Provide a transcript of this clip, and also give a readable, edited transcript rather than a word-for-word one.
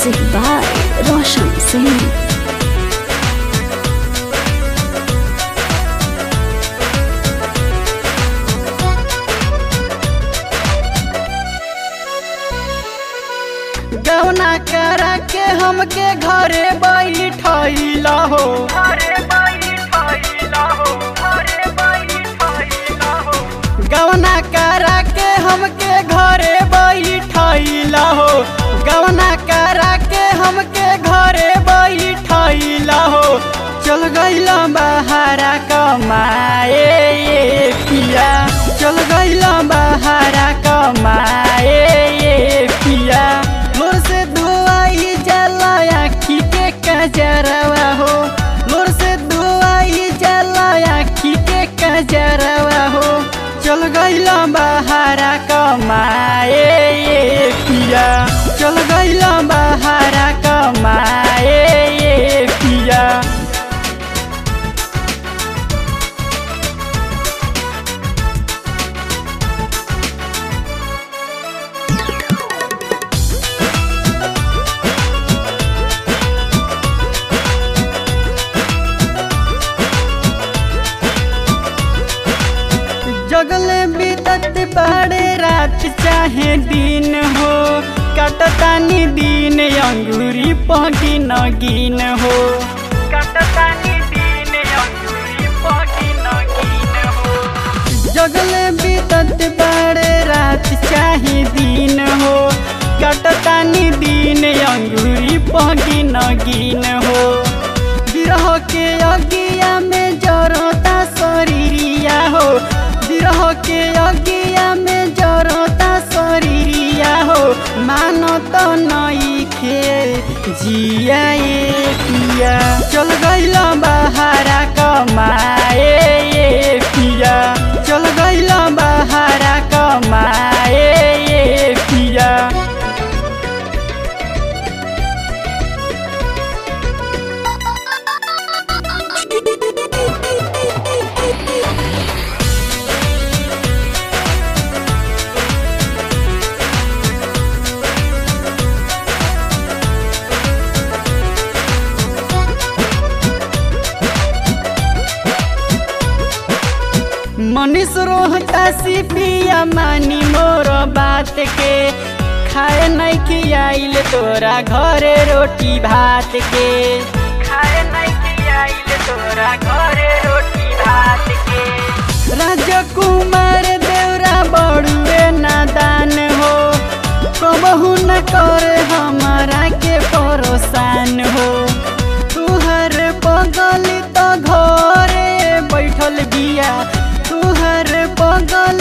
Music by Roshan Singh. गौना करा के हमके घरे बैठैला हो, गौना करा के हमके घरे बैठैला हो, गौना करा के हमके घरे बैठैला हो। चल गइला बहारा कमाए ये पिया, चल गइला बहारा कमाए ये पिया। लोर से धोआई जला आखी के कजरवा हो, लोर से धोआई जला आखी के कजरवा हो। चल गइला बहारा कमाए ये पिया, चल गइला बहारा कमाए ये पिया। जगले बीतत बड़े रात चाहे दिन हो, कटतानी दिन अंगूरी पगी नगीन हो, कटतानी दिन अंगूरी पगी नगीन हो। जगले बीतत बड़े रात चाहे दिन हो, कटतानी दिन अंगूरी पगी नगीन हो। बिरह के अगिया में जरता शरीरिया हो, बिरह के अगिया में जरता शरीरिया हो। मानो तो नइखे जिया ये पिया, चल गइला बहारा कमाए ये पिया, चल गइला बहारा कमाए ये पिया। मनीष रोहतासी पिया मानी मोर बात के, खाए नहीं खियाइल तोरा घरे रोटी भात के, खाए नहीं खियाइल तोरा घरे रोटी भात के। राजकुमार देवरा बड़ुए नादान हो, कबहू न करे हमारा के परेशान हो। तुहर बगल तो घरे बैठल बिया, तुहर बगल